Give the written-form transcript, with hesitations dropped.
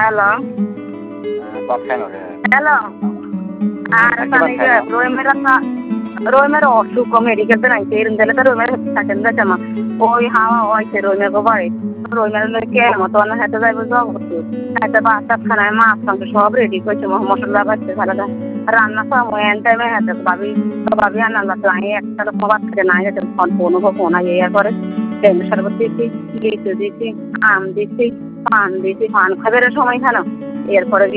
hello hello আর রোমের অসুখ medical নাই দিলে তো রোমের থাকেন যাচ্ছামা ওই হাওয়া হয়েছে রোমের গো বাড়ি রোমের কে মতো না হেঁটে যাইব হাতে বাচ্চা খানায় মাছ মাংস সব রেডি করছে মশলা বাচ্চা খালাদা রান্না সময় এন টাইমে হেঁটে ভাবি আনাল আমি একটা রকম বাচ্চাকে না হেঁটে অনুভব না ইয়ে করে লেবু শরবত দিচ্ছি লিচু দিচ্ছি আম দিচ্ছি পান দিচ্ছি পান খাবের সময় খানো এরপরে